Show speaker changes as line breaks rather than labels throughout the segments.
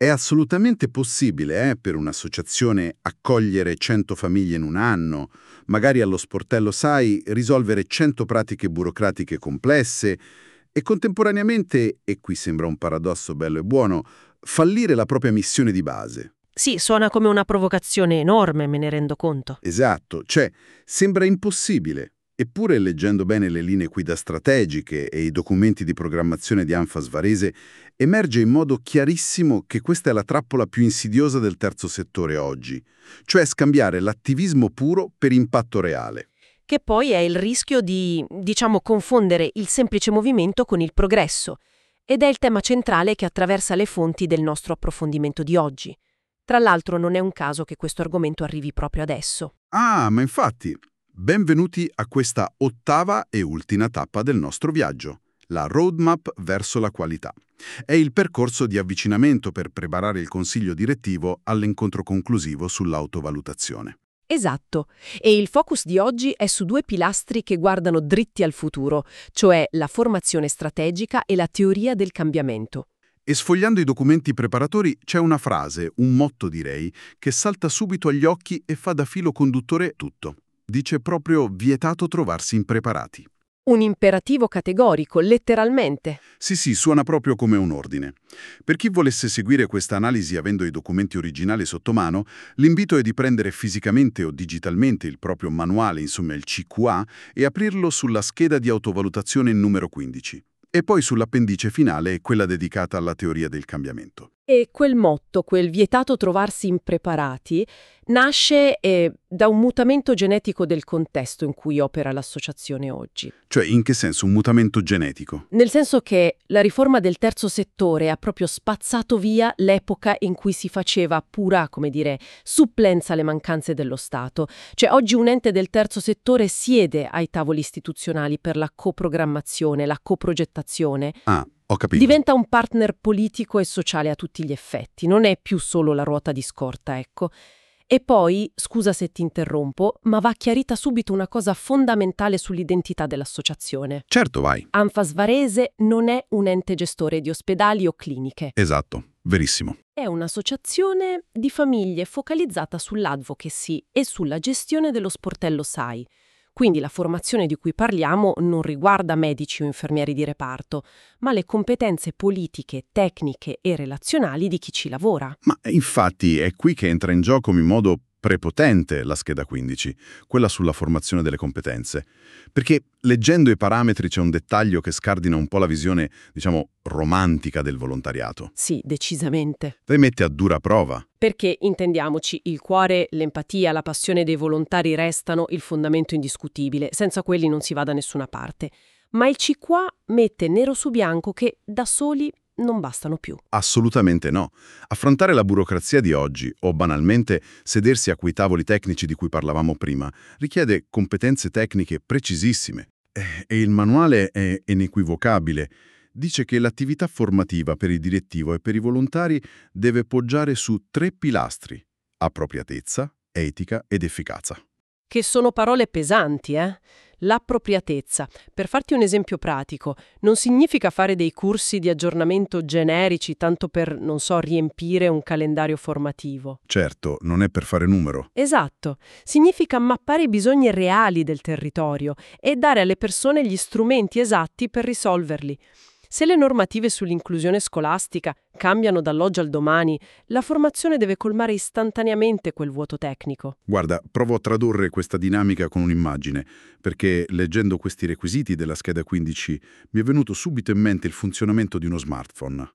È assolutamente possibile, per un'associazione accogliere 100 famiglie in un anno, magari allo sportello SAI risolvere 100 pratiche burocratiche complesse e contemporaneamente, e qui sembra un paradosso bello e buono, fallire la propria missione di base.
Sì, suona come una provocazione enorme, me ne rendo conto.
Esatto, cioè sembra impossibile. Eppure, leggendo bene le linee guida strategiche e i documenti di programmazione di Anfas Varese, emerge in modo chiarissimo che questa è la trappola più insidiosa del terzo settore oggi, cioè scambiare l'attivismo puro per impatto reale.
Che poi è il rischio di, confondere il semplice movimento con il progresso. Ed è il tema centrale che attraversa le fonti del nostro approfondimento di oggi. Tra l'altro non è un caso che questo argomento arrivi proprio adesso.
Ah, ma infatti, benvenuti a questa ottava e ultima tappa del nostro viaggio, la roadmap verso la qualità. È il percorso di avvicinamento per preparare il consiglio direttivo all'incontro conclusivo sull'autovalutazione.
Esatto, e il focus di oggi è su due pilastri che guardano dritti al futuro, cioè la formazione strategica e la teoria del cambiamento.
E sfogliando i documenti preparatori c'è una frase, un motto direi, che salta subito agli occhi e fa da filo conduttore tutto. Dice proprio vietato trovarsi impreparati.
Un imperativo categorico, letteralmente.
Sì, suona proprio come un ordine. Per chi volesse seguire questa analisi avendo i documenti originali sotto mano, l'invito è di prendere fisicamente o digitalmente il proprio manuale, insomma il CQA, e aprirlo sulla scheda di autovalutazione numero 15. E poi sull'appendice finale, quella dedicata alla teoria del cambiamento.
E quel motto, quel vietato trovarsi impreparati, nasce da un mutamento genetico del contesto in cui opera l'associazione oggi.
Cioè, in che senso un mutamento genetico?
Nel senso che la riforma del terzo settore ha proprio spazzato via l'epoca in cui si faceva pura, supplenza alle mancanze dello Stato. Cioè, oggi un ente del terzo settore siede ai tavoli istituzionali per la coprogrammazione, la coprogettazione.
Ah, ho capito.
Diventa un partner politico e sociale a tutti gli effetti, non è più solo la ruota di scorta, ecco. E poi, scusa se ti interrompo, ma va chiarita subito una cosa fondamentale sull'identità dell'associazione.
Certo, vai.
Anfas Varese non è un ente gestore di ospedali o cliniche.
Esatto, verissimo.
È un'associazione di famiglie focalizzata sull'advocacy e sulla gestione dello sportello SAI. Quindi la formazione di cui parliamo non riguarda medici o infermieri di reparto, ma le competenze politiche, tecniche e relazionali di chi ci lavora.
Ma infatti è qui che entra in gioco in modo prepotente la scheda 15, quella sulla formazione delle competenze. Perché leggendo i parametri c'è un dettaglio che scardina un po' la visione, romantica del volontariato.
Sì, decisamente.
Le mette a dura prova.
Perché, intendiamoci, il cuore, l'empatia, la passione dei volontari restano il fondamento indiscutibile, senza quelli non si va da nessuna parte. Ma il CQA mette nero su bianco che da soli non bastano più.
Assolutamente no. Affrontare la burocrazia di oggi, o banalmente sedersi a quei tavoli tecnici di cui parlavamo prima, richiede competenze tecniche precisissime. E il manuale è inequivocabile. Dice che l'attività formativa per il direttivo e per i volontari deve poggiare su 3 pilastri: appropriatezza, etica ed efficacia.
Che sono parole pesanti, L'appropriatezza. Per farti un esempio pratico, non significa fare dei corsi di aggiornamento generici tanto per, riempire un calendario formativo.
Certo, non è per fare numero.
Esatto. Significa mappare i bisogni reali del territorio e dare alle persone gli strumenti esatti per risolverli. Se le normative sull'inclusione scolastica cambiano dall'oggi al domani, la formazione deve colmare istantaneamente quel vuoto tecnico.
Guarda, provo a tradurre questa dinamica con un'immagine, perché leggendo questi requisiti della scheda 15 mi è venuto subito in mente il funzionamento di uno smartphone.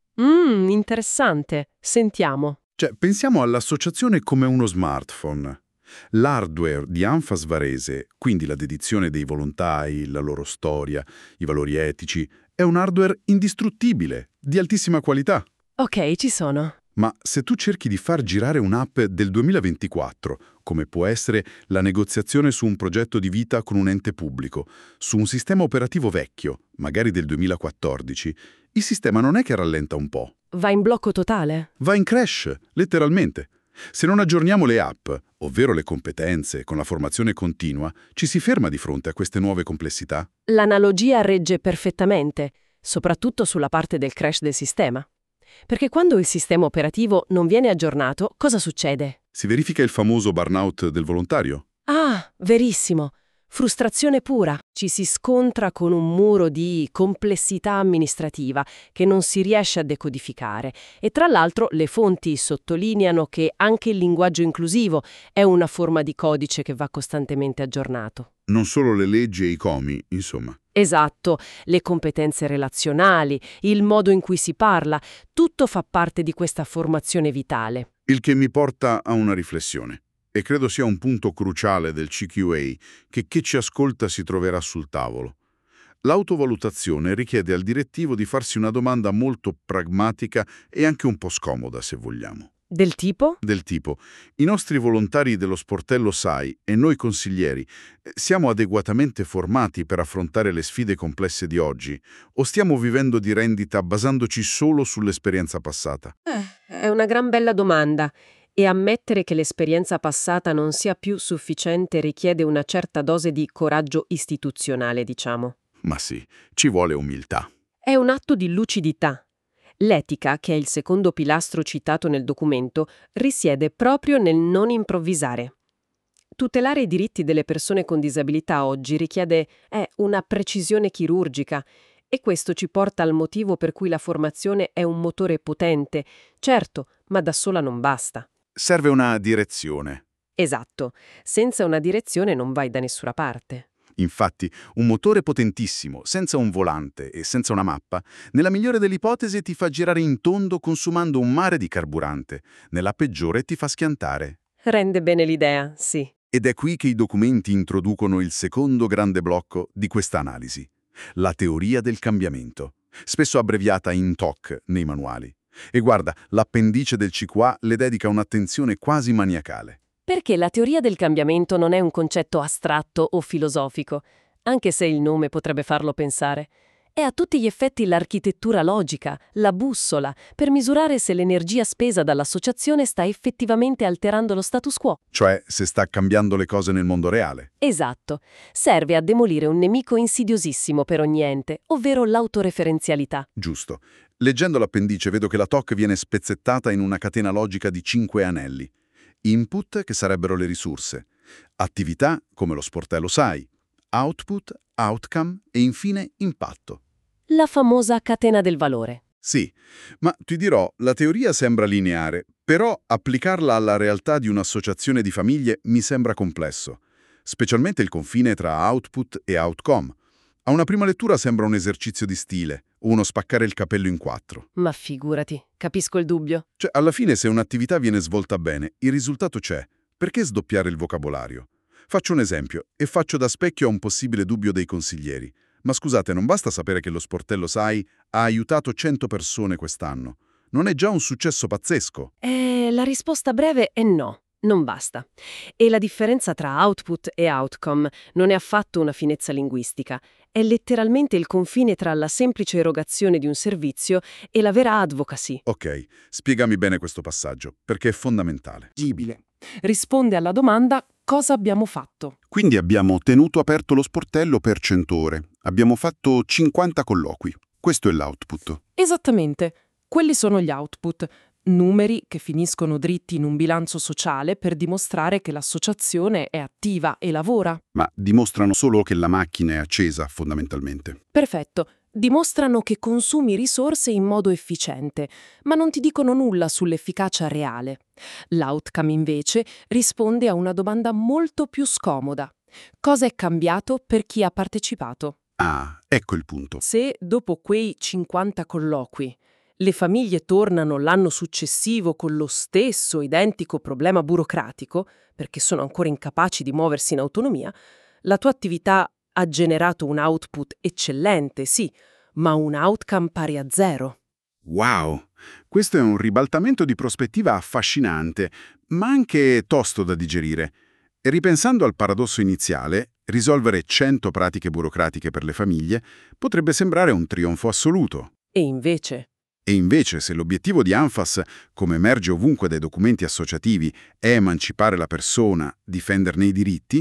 Interessante. Sentiamo.
Cioè, pensiamo all'associazione come uno smartphone. L'hardware di Anfas Varese, quindi la dedizione dei volontari, la loro storia, i valori etici, è un hardware indistruttibile, di altissima qualità.
Ok, ci sono.
Ma se tu cerchi di far girare un'app del 2024, come può essere la negoziazione su un progetto di vita con un ente pubblico, su un sistema operativo vecchio, magari del 2014, il sistema non è che rallenta un po'.
Va in blocco totale?
Va in crash, letteralmente. Se non aggiorniamo le app, ovvero le competenze, con la formazione continua, ci si ferma di fronte a queste nuove complessità.
L'analogia regge perfettamente, soprattutto sulla parte del crash del sistema. perché quando il sistema operativo non viene aggiornato, cosa succede?
Si verifica il famoso burnout del volontario?
Ah, verissimo. Frustrazione pura. Ci si scontra con un muro di complessità amministrativa che non si riesce a decodificare. E tra l'altro le fonti sottolineano che anche il linguaggio inclusivo è una forma di codice che va costantemente aggiornato.
Non solo le leggi e i comi, insomma.
Esatto, le competenze relazionali, il modo in cui si parla, tutto fa parte di questa formazione vitale.
Il che mi porta a una riflessione. E credo sia un punto cruciale del CQA che chi ci ascolta si troverà sul tavolo. L'autovalutazione richiede al direttivo di farsi una domanda molto pragmatica e anche un po' scomoda, se vogliamo.
Del tipo?
Del tipo, i nostri volontari dello sportello SAI e noi consiglieri siamo adeguatamente formati per affrontare le sfide complesse di oggi o stiamo vivendo di rendita basandoci solo sull'esperienza passata?
È una gran bella domanda. E ammettere che l'esperienza passata non sia più sufficiente richiede una certa dose di coraggio istituzionale, diciamo.
Ma sì, ci vuole umiltà.
È un atto di lucidità. L'etica, che è il secondo pilastro citato nel documento, risiede proprio nel non improvvisare. Tutelare i diritti delle persone con disabilità oggi richiede una precisione chirurgica e questo ci porta al motivo per cui la formazione è un motore potente, certo, ma da sola non basta.
Serve una direzione.
Esatto, senza una direzione non vai da nessuna parte.
Infatti, un motore potentissimo, senza un volante e senza una mappa, nella migliore delle ipotesi ti fa girare in tondo consumando un mare di carburante, nella peggiore ti fa schiantare.
Rende bene l'idea, sì.
Ed è qui che i documenti introducono il secondo grande blocco di questa analisi, la teoria del cambiamento, spesso abbreviata in TOC nei manuali. E guarda, l'appendice del CQA le dedica un'attenzione quasi maniacale.
Perché la teoria del cambiamento non è un concetto astratto o filosofico, anche se il nome potrebbe farlo pensare. È a tutti gli effetti l'architettura logica, la bussola, per misurare se l'energia spesa dall'associazione sta effettivamente alterando lo status quo.
Cioè, se sta cambiando le cose nel mondo reale.
Esatto. Serve a demolire un nemico insidiosissimo per ogni ente, ovvero l'autoreferenzialità.
Giusto. Leggendo l'appendice vedo che la TOC viene spezzettata in una catena logica di 5 anelli. Input, che sarebbero le risorse. Attività, come lo sportello SAI. Output, outcome e infine impatto.
La famosa catena del valore.
Sì, ma ti dirò, la teoria sembra lineare, però applicarla alla realtà di un'associazione di famiglie mi sembra complesso, specialmente il confine tra output e outcome. A una prima lettura sembra un esercizio di stile, uno spaccare il capello in 4.
Ma figurati, capisco il dubbio.
Cioè, alla fine se un'attività viene svolta bene, il risultato c'è. Perché sdoppiare il vocabolario? Faccio un esempio e faccio da specchio a un possibile dubbio dei consiglieri. Ma scusate, non basta sapere che lo sportello SAI ha aiutato 100 persone quest'anno. Non è già un successo pazzesco?
La risposta breve è no, non basta. E la differenza tra output e outcome non è affatto una finezza linguistica. È letteralmente il confine tra la semplice erogazione di un servizio e la vera advocacy.
Ok, spiegami bene questo passaggio, perché è fondamentale.
Risponde alla domanda cosa abbiamo fatto.
Quindi abbiamo tenuto aperto lo sportello per 100 ore. Abbiamo fatto 50 colloqui. Questo è l'output.
Esattamente. Quelli sono gli output. Numeri che finiscono dritti in un bilancio sociale per dimostrare che l'associazione è attiva e lavora.
Ma dimostrano solo che la macchina è accesa, fondamentalmente.
Perfetto. Dimostrano che consumi risorse in modo efficiente, ma non ti dicono nulla sull'efficacia reale. L'outcome, invece, risponde a una domanda molto più scomoda. Cosa è cambiato per chi ha partecipato?
Ah, ecco il punto.
Se, dopo quei 50 colloqui, le famiglie tornano l'anno successivo con lo stesso identico problema burocratico, perché sono ancora incapaci di muoversi in autonomia, la tua attività ha generato un output eccellente, sì, ma un outcome pari a 0.
Wow! Questo è un ribaltamento di prospettiva affascinante, ma anche tosto da digerire. E ripensando al paradosso iniziale, risolvere 100 pratiche burocratiche per le famiglie potrebbe sembrare un trionfo assoluto.
E invece?
E invece, se l'obiettivo di ANFAS, come emerge ovunque dai documenti associativi, è emancipare la persona, difenderne i diritti,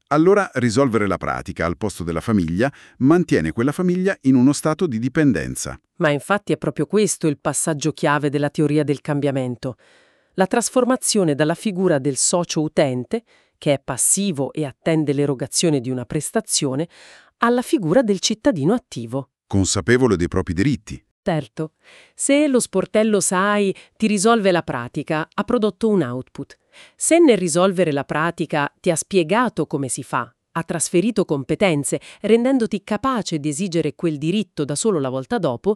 Allora risolvere la pratica al posto della famiglia mantiene quella famiglia in uno stato di dipendenza.
Ma infatti è proprio questo il passaggio chiave della teoria del cambiamento. La trasformazione dalla figura del socio utente, che è passivo e attende l'erogazione di una prestazione, alla figura del cittadino attivo.
Consapevole dei propri diritti.
Certo, se lo sportello SAI ti risolve la pratica, ha prodotto un output. Se nel risolvere la pratica ti ha spiegato come si fa, ha trasferito competenze, rendendoti capace di esigere quel diritto da solo la volta dopo,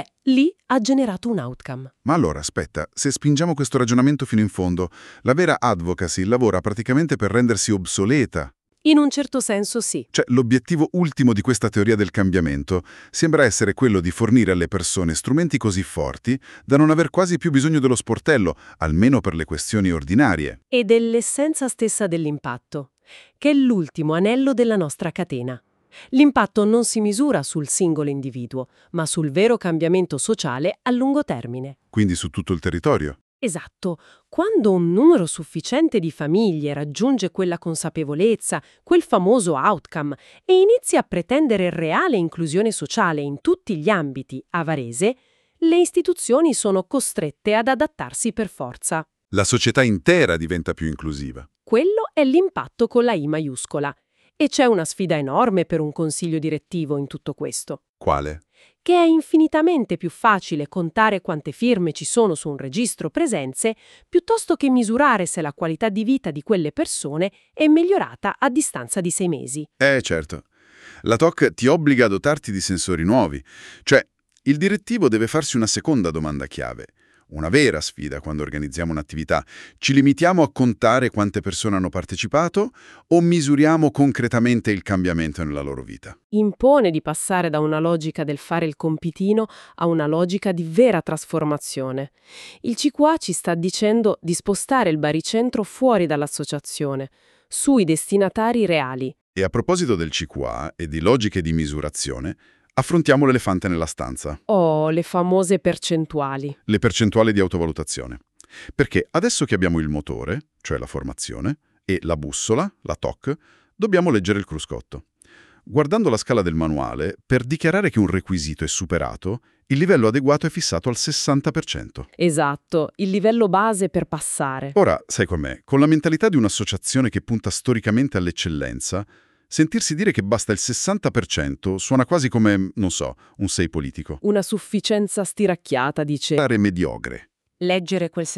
lì ha generato un outcome.
Ma allora, aspetta, se spingiamo questo ragionamento fino in fondo, la vera advocacy lavora praticamente per rendersi obsoleta.
In un certo senso sì.
Cioè, l'obiettivo ultimo di questa teoria del cambiamento sembra essere quello di fornire alle persone strumenti così forti da non aver quasi più bisogno dello sportello, almeno per le questioni ordinarie.
E dell'essenza stessa dell'impatto, che è l'ultimo anello della nostra catena. L'impatto non si misura sul singolo individuo, ma sul vero cambiamento sociale a lungo termine.
Quindi su tutto il territorio.
Esatto, quando un numero sufficiente di famiglie raggiunge quella consapevolezza, quel famoso outcome, e inizia a pretendere reale inclusione sociale in tutti gli ambiti a Varese, le istituzioni sono costrette ad adattarsi per forza.
La società intera diventa più inclusiva.
Quello è l'impatto con la I maiuscola. E c'è una sfida enorme per un consiglio direttivo in tutto questo.
Quale?
Che è infinitamente più facile contare quante firme ci sono su un registro presenze, piuttosto che misurare se la qualità di vita di quelle persone è migliorata a distanza di 6 mesi.
Certo. La TOC ti obbliga a dotarti di sensori nuovi. Cioè, il direttivo deve farsi una seconda domanda chiave. Una vera sfida quando organizziamo un'attività. Ci limitiamo a contare quante persone hanno partecipato o misuriamo concretamente il cambiamento nella loro vita?
Impone di passare da una logica del fare il compitino a una logica di vera trasformazione. Il CQA ci sta dicendo di spostare il baricentro fuori dall'associazione, sui destinatari reali.
E a proposito del CQA e di logiche di misurazione, affrontiamo l'elefante nella stanza.
Le famose percentuali.
Le percentuali di autovalutazione. Perché adesso che abbiamo il motore, cioè la formazione, e la bussola, la TOC, dobbiamo leggere il cruscotto. Guardando la scala del manuale, per dichiarare che un requisito è superato, il livello adeguato è fissato al 60%.
Esatto, il livello base per passare.
Ora, sai com'è, con la mentalità di un'associazione che punta storicamente all'eccellenza, sentirsi dire che basta il 60% suona quasi come, non so, un 6 politico.
Una sufficienza stiracchiata, dice.
Pare mediocre.
Leggere quel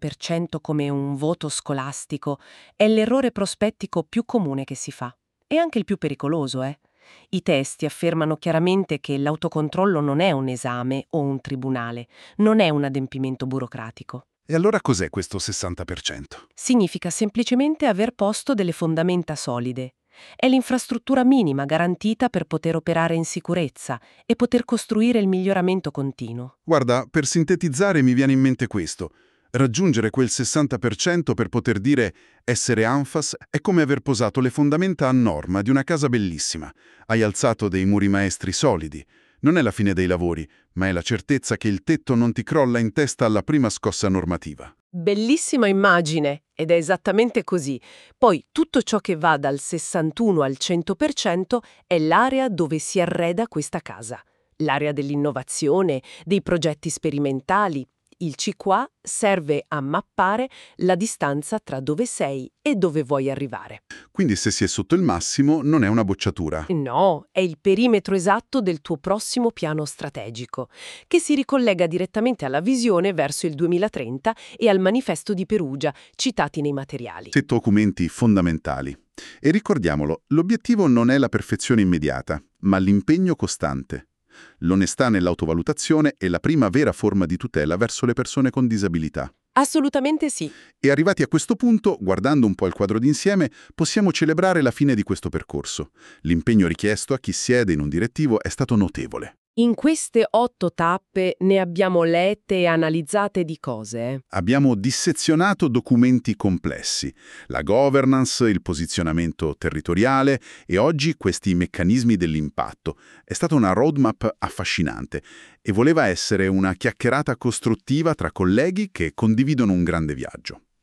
60% come un voto scolastico è l'errore prospettico più comune che si fa. E anche il più pericoloso, I testi affermano chiaramente che l'autocontrollo non è un esame o un tribunale, non è un adempimento burocratico.
E allora cos'è questo 60%?
Significa semplicemente aver posto delle fondamenta solide. È l'infrastruttura minima garantita per poter operare in sicurezza e poter costruire il miglioramento continuo.
Guarda, per sintetizzare mi viene in mente questo. Raggiungere quel 60% per poter dire essere ANFAS è come aver posato le fondamenta a norma di una casa bellissima. Hai alzato dei muri maestri solidi. Non è la fine dei lavori, ma è la certezza che il tetto non ti crolla in testa alla prima scossa normativa.
Bellissima immagine, ed è esattamente così. Poi tutto ciò che va dal 61 al 100% è l'area dove si arreda questa casa. L'area dell'innovazione, dei progetti sperimentali. Il CQA serve a mappare la distanza tra dove sei e dove vuoi arrivare.
Quindi se si è sotto il massimo non è una bocciatura.
No, è il perimetro esatto del tuo prossimo piano strategico, che si ricollega direttamente alla visione verso il 2030 e al manifesto di Perugia, citati nei materiali.
7 documenti fondamentali. E ricordiamolo, l'obiettivo non è la perfezione immediata, ma l'impegno costante. L'onestà nell'autovalutazione è la prima vera forma di tutela verso le persone con disabilità.
Assolutamente sì.
E arrivati a questo punto, guardando un po' il quadro d'insieme, possiamo celebrare la fine di questo percorso. L'impegno richiesto a chi siede in un direttivo è stato notevole.
In queste 8 tappe ne abbiamo lette e analizzate di cose.
Abbiamo dissezionato documenti complessi, la governance, il posizionamento territoriale e oggi questi meccanismi dell'impatto. È stata una roadmap affascinante e voleva essere una chiacchierata costruttiva tra colleghi che condividono un grande viaggio.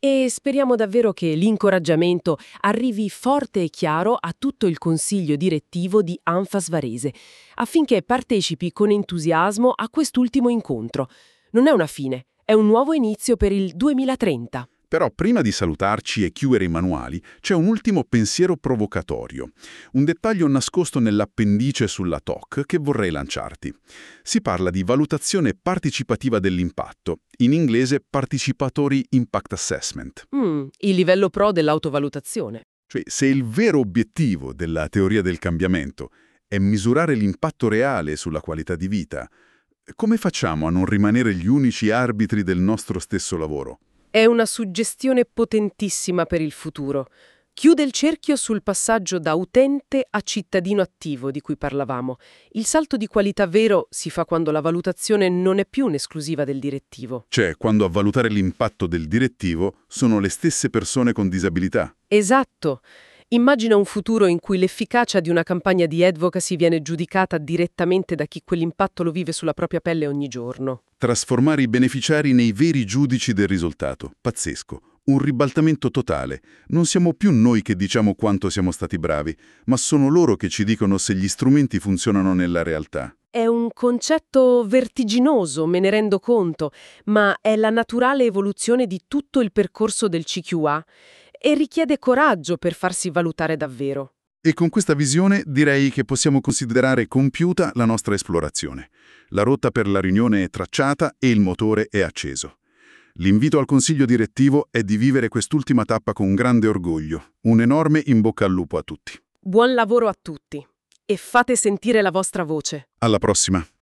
E speriamo davvero che l'incoraggiamento arrivi forte e chiaro a tutto il consiglio direttivo di Anfas Varese, affinché partecipi con entusiasmo a quest'ultimo incontro. Non è una fine, è un nuovo inizio per il 2030.
Però prima di salutarci e chiudere i manuali, c'è un ultimo pensiero provocatorio, un dettaglio nascosto nell'appendice sulla TOC che vorrei lanciarti. Si parla di valutazione partecipativa dell'impatto, in inglese Participatory Impact Assessment.
Il livello pro dell'autovalutazione.
Cioè, se il vero obiettivo della teoria del cambiamento è misurare l'impatto reale sulla qualità di vita, come facciamo a non rimanere gli unici arbitri del nostro stesso lavoro?
È una suggestione potentissima per il futuro. Chiude il cerchio sul passaggio da utente a cittadino attivo di cui parlavamo. Il salto di qualità vero si fa quando la valutazione non è più un'esclusiva del direttivo.
Cioè, quando a valutare l'impatto del direttivo sono le stesse persone con disabilità.
Esatto. Immagina un futuro in cui l'efficacia di una campagna di advocacy viene giudicata direttamente da chi quell'impatto lo vive sulla propria pelle ogni giorno.
Trasformare i beneficiari nei veri giudici del risultato. Pazzesco. Un ribaltamento totale. Non siamo più noi che diciamo quanto siamo stati bravi, ma sono loro che ci dicono se gli strumenti funzionano nella realtà.
È un concetto vertiginoso, me ne rendo conto, ma è la naturale evoluzione di tutto il percorso del CQA e richiede coraggio per farsi valutare davvero.
E con questa visione direi che possiamo considerare compiuta la nostra esplorazione. La rotta per la riunione è tracciata e il motore è acceso. L'invito al consiglio direttivo è di vivere quest'ultima tappa con grande orgoglio. Un enorme in bocca al lupo a tutti.
Buon lavoro a tutti e fate sentire la vostra voce.
Alla prossima!